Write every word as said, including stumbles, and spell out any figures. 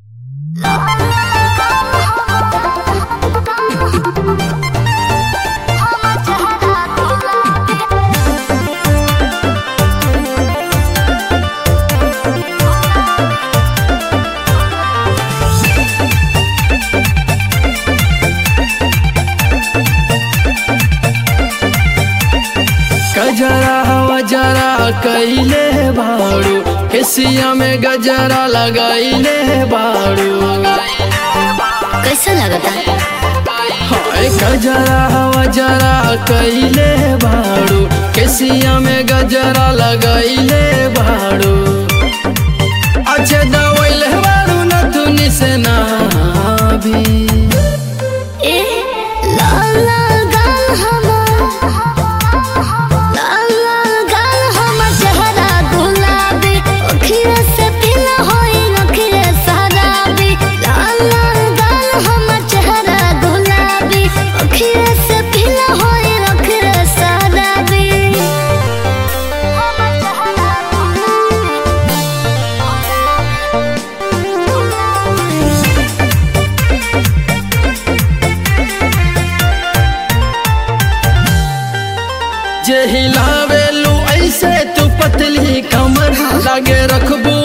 गजरा हवा जरा कैले बाड़ू, केसिया में गजरा लगाइले बाड़ू। कैसा लगता? हाय गजरा हवा जरा कैले बाड़ू, केसिया में गजरा लगाइले बाड़ू। अच्छे दवैले बाड़ू न तुनी से ना भी ए लाल लाल गाल हमार, लाल लाल गाल हमार चेहरा गुलाबी, अखिया से पीला होई अखिया शराबी। लाल लाल गाल हमार चेहरा गुलाबी, अखिया से पीला होई अखिया शराबी। जे हिलावेलू ऐसे तू पतली कमर, लागे रखबू